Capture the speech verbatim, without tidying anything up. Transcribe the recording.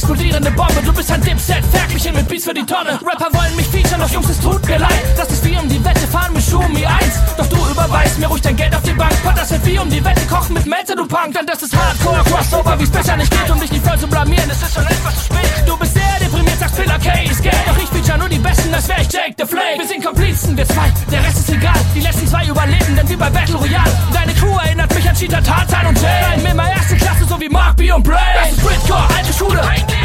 explodierende Bombe. Du bist ein Dipset, Ferkelchen mit Beats für die Tonne. Rapper wollen mich featuren, doch Jungs, es tut mir leid. Das ist wie um die Wette fahren mit Schumi eins. Doch du überweist mir ruhig dein Geld auf die Bank. Pot, das wird wie um die Wette kochen mit Melzer, du Punk. Denn das ist Hardcore, Crossover, wie's besser nicht geht. Um dich nicht voll zu blamieren, es ist schon etwas zu spät. Du bist sehr deprimiert, sagst Pillar K ist Geld. Doch ich feature nur die Besten, als wär ich Jake the Flake. Wir sind Komplizen, wir zwei, der Rest ist egal. Die letzten zwei überleben, denn wie bei Battle Royale. Deine Crew erinnert mich an Cheetah, Tarzan und Jay. Nein, mir mal erste Klasse, so wie Mark B und Bray. Das ist Britcore, alte Schule.